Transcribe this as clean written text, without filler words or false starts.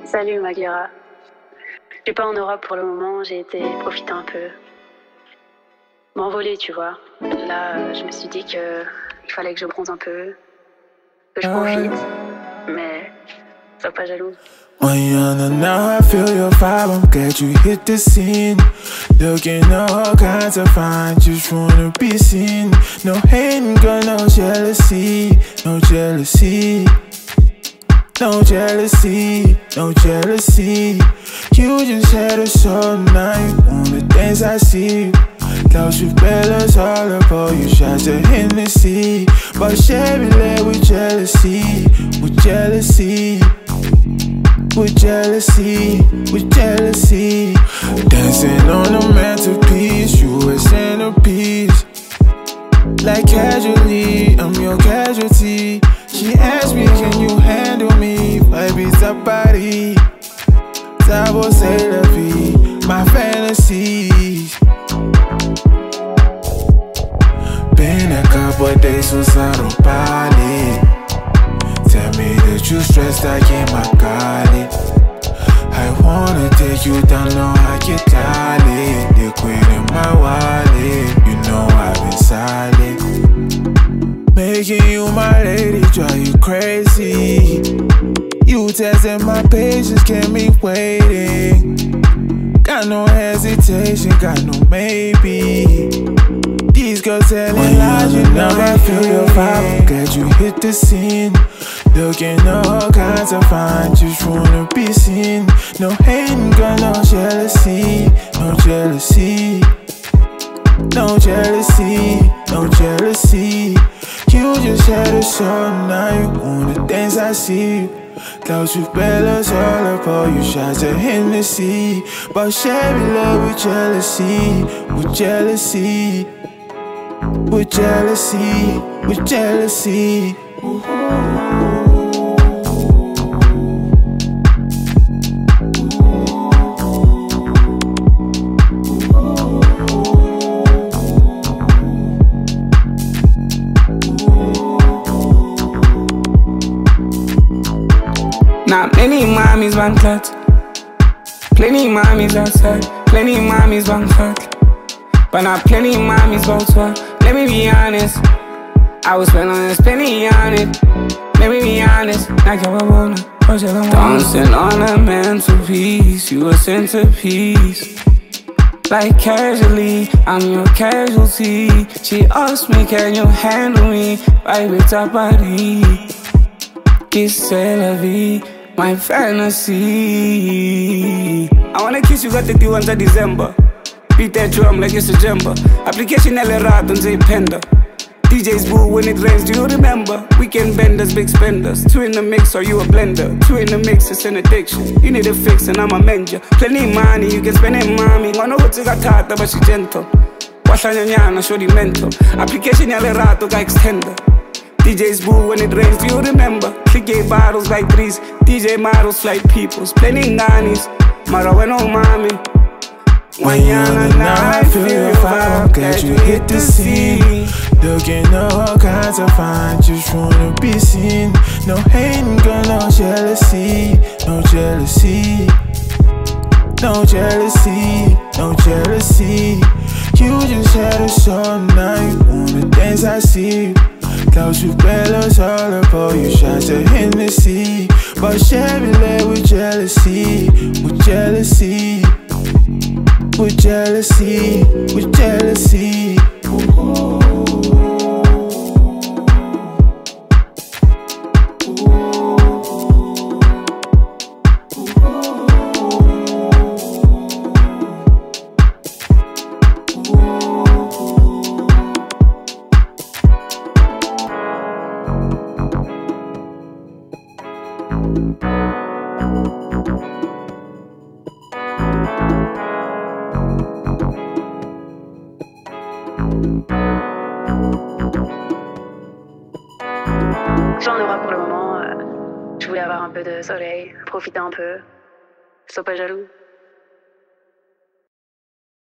Salut Maghira. Je suis pas en Europe pour le moment, j'ai été profiter un peu. M'envoler, tu vois. Là, je me suis dit que il fallait que je bronze un peu, que je profite. Mais sois pas jaloux. Mariana, now I feel your vibe, I'm glad you hit the scene. Looking at all kinds of fine, just wanna be seen. No hating, girl, no jealousy, no jealousy. No jealousy, no jealousy. You just had a soul, now you wanna dance, I see. Klaus, you bellas all about you, shots of Hennessy. But Chevy led with jealousy, with jealousy. With jealousy, with jealousy. Dancing on the mantelpiece, you a centerpiece. Like casually, I'm your casualty. She asked me, can you handle me? Vibe is a body. Tabo c'est la vie, my fantasies. Been a couple days without a body. Tell me that you stressed, I got it. I wanna take you down low, I get solid. Liquid in my wallet, you know I've been solid. Making you my lady, drive you crazy. You testing my patience, kept me waiting. Got no hesitation, got no maybe. These girls telling lies, you know I feel your vibe, I'm glad you hit the scene. Looking at all kinds of fine, just wanna be seen. No hating, girl, no jealousy, no jealousy. No jealousy, no jealousy. You just had a show, now you wanna dance, I see. Klaus, you bellas all about you, shots of Hennessy. But Chevy love with jealousy, with jealousy. With jealousy, with jealousy. Not many mommies want clot. Plenty mommies outside. Plenty mommies want clot. But not plenty mommies want swap. Let me be honest, I was spending on it. Let me be honest, like I wanna. Dancing on a mantelpiece, you a centerpiece. Like casually, I'm your casualty. She asked me, can you handle me? Vibe with a body. Kiss c'est la vie, my fantasy. I wanna kiss you, got the deal until December. Beat that drum like it's a jumper. Application errato, and say panda. DJs boo when it rains, do you remember? Weekend benders, big spenders. Two in the mix, or you a blender? Two in the mix, it's an addiction. You need a fix and I'm a mender. Plenty money, you can spend it, mommy. Wanna go to Gatata, but she gentle. Washanyana, show the mental. Application errato, guy extender. DJs boo when it rains, do you remember? Click bottles like threes. DJ models like peoples. Plenty nannies, Mara bueno mami. Mañana, now I feel your vibe, I'm glad you hit the scene. Looking at all kinds of fine, just wanna be seen. No hating, girl, no jealousy, no jealousy. No jealousy, no jealousy. You just had a show, now you wanna dance, I see. Klaus, you bellas all about you, shots of Hennessy. But Chevy led with jealousy, with jealousy. With jealousy, with jealousy. Je suis en Europe pour le moment. Je voulais avoir un peu de soleil, profiter un peu. Sois pas jaloux.